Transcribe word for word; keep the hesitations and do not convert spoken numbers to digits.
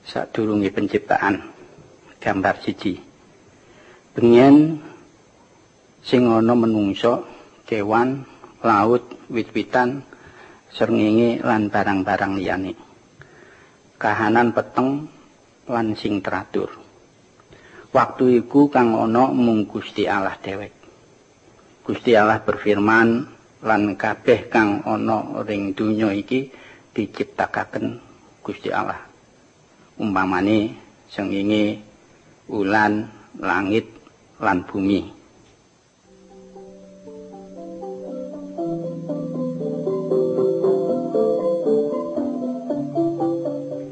sadurunge penciptaan. Gambar siji. Bengen sing ana menungsa, kewan, laut, wit-witan, srengenge lan barang-barang liyane. Kahanan peteng lan sing teratur. Waktu iku kang ana mung Gusti Allah dhewek. Gusti Allah berfirman lan kabeh kang ana ring donya iki diciptakaken Gusti Allah. Umpamane srengenge, ulan, langit lan bumi.